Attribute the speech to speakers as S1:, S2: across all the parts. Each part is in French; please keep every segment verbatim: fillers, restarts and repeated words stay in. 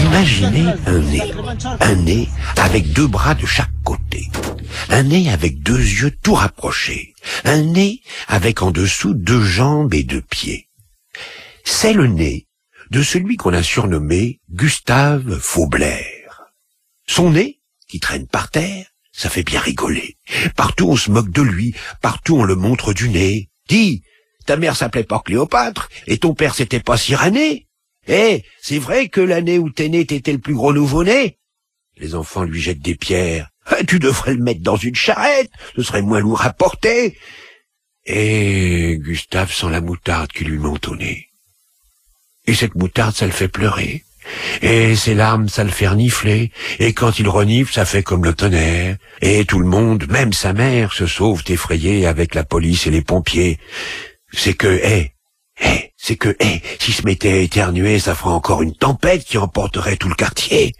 S1: Imaginez un nez, un nez avec deux bras de chaque côté, un nez avec deux yeux tout rapprochés, un nez avec en dessous deux jambes et deux pieds. C'est le nez de celui qu'on a surnommé Gustave Faublaire. Son nez, qui traîne par terre, ça fait bien rigoler. Partout on se moque de lui, partout on le montre du nez. Dis, ta mère s'appelait pas Cléopâtre, et ton père c'était pas Cyrané? Eh, c'est vrai que l'année où t'es né t'étais le plus gros nouveau-né? Les enfants lui jettent des pierres. Ah, tu devrais le mettre dans une charrette, ce serait moins lourd à porter. Et Gustave sent la moutarde qui lui monte au nez. Et cette moutarde, ça le fait pleurer. Et ses larmes, ça le fait renifler. Et quand il renifle, ça fait comme le tonnerre. Et tout le monde, même sa mère, se sauve effrayé avec la police et les pompiers. C'est que, hé, eh, hé, c'est que, hé, eh, s'il se mettait à éternuer, ça ferait encore une tempête qui emporterait tout le quartier.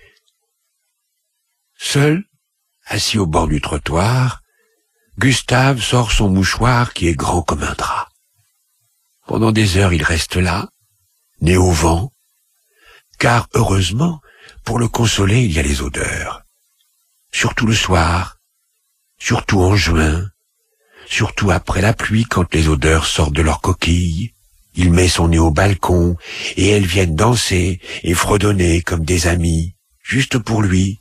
S1: Seul, assis au bord du trottoir, Gustave sort son mouchoir qui est grand comme un drap. Pendant des heures, il reste là, nez au vent, car heureusement, pour le consoler, il y a les odeurs. Surtout le soir, surtout en juin, surtout après la pluie quand les odeurs sortent de leurs coquilles. Il met son nez au balcon et elles viennent danser et fredonner comme des amis, juste pour lui.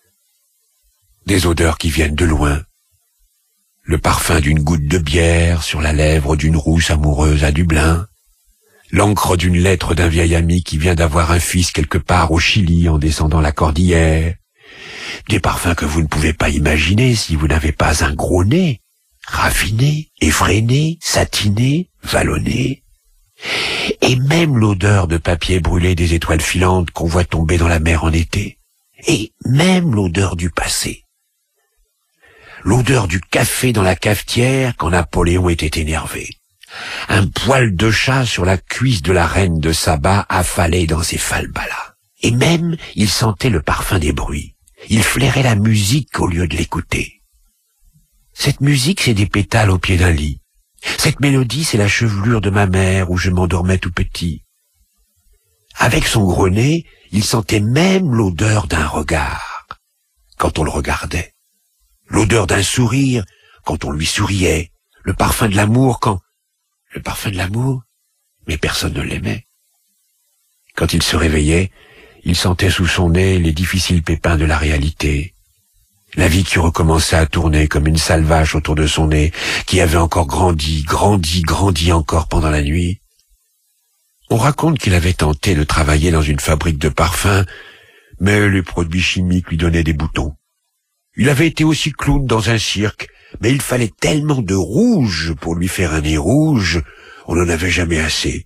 S1: Des odeurs qui viennent de loin. Le parfum d'une goutte de bière sur la lèvre d'une rousse amoureuse à Dublin. L'encre d'une lettre d'un vieil ami qui vient d'avoir un fils quelque part au Chili en descendant la cordillère. Des parfums que vous ne pouvez pas imaginer si vous n'avez pas un gros nez, raffiné, effréné, satiné, vallonné. Et même l'odeur de papier brûlé des étoiles filantes qu'on voit tomber dans la mer en été. Et même l'odeur du passé. L'odeur du café dans la cafetière quand Napoléon était énervé. Un poil de chat sur la cuisse de la reine de Saba affalée dans ses falbalas. Et même, il sentait le parfum des bruits. Il flairait la musique au lieu de l'écouter. Cette musique, c'est des pétales au pied d'un lit. Cette mélodie, c'est la chevelure de ma mère où je m'endormais tout petit. Avec son gros nez, il sentait même l'odeur d'un regard, quand on le regardait. L'odeur d'un sourire, quand on lui souriait. Le parfum de l'amour, quand... Le parfum de l'amour? Mais personne ne l'aimait. Quand il se réveillait, il sentait sous son nez les difficiles pépins de la réalité. La vie qui recommençait à tourner comme une salvache autour de son nez, qui avait encore grandi, grandi, grandi encore pendant la nuit. On raconte qu'il avait tenté de travailler dans une fabrique de parfums, mais les produits chimiques lui donnaient des boutons. Il avait été aussi clown dans un cirque, mais il fallait tellement de rouge pour lui faire un nez rouge, on n'en avait jamais assez.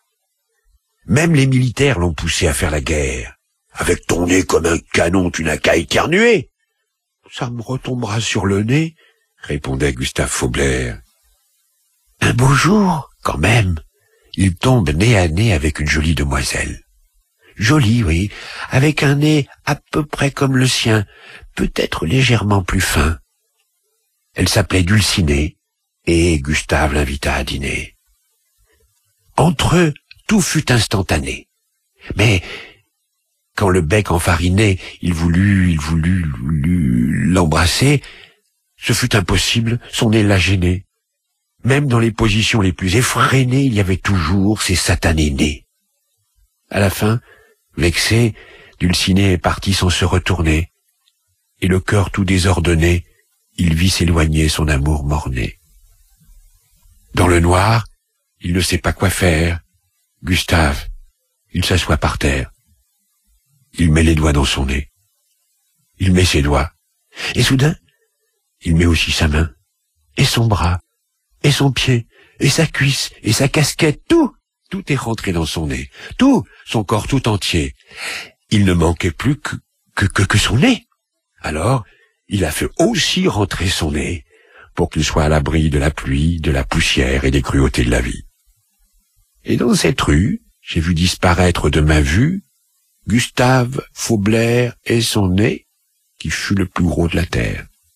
S1: Même les militaires l'ont poussé à faire la guerre. Avec ton nez comme un canon, tu n'as qu'à éternuer. Ça me retombera sur le nez, répondait Gustave Faublaire. Un beau jour, quand même, il tombe nez à nez avec une jolie demoiselle. Jolie, oui, avec un nez à peu près comme le sien, peut-être légèrement plus fin. Elle s'appelait Dulcinée, et Gustave l'invita à dîner. Entre eux, tout fut instantané. Mais, quand le bec enfariné, il voulut, il voulut, voulut l'embrasser, ce fut impossible, son nez l'a gêné. Même dans les positions les plus effrénées, il y avait toujours ces satanés nez. À la fin, vexé, Dulcinée est partie sans se retourner, et le cœur tout désordonné, il vit s'éloigner son amour mort-né. Dans le noir, il ne sait pas quoi faire. Gustave, il s'assoit par terre. Il met les doigts dans son nez. Il met ses doigts. Et soudain, il met aussi sa main, et son bras, et son pied, et sa cuisse, et sa casquette, tout, tout est rentré dans son nez. Tout, son corps tout entier. Il ne manquait plus que, que, que, que son nez. Alors, il a fait aussi rentrer son nez, pour qu'il soit à l'abri de la pluie, de la poussière et des cruautés de la vie. Et dans cette rue, j'ai vu disparaître de ma vue Gustave Faublaire et son nez, qui fut le plus gros de la terre.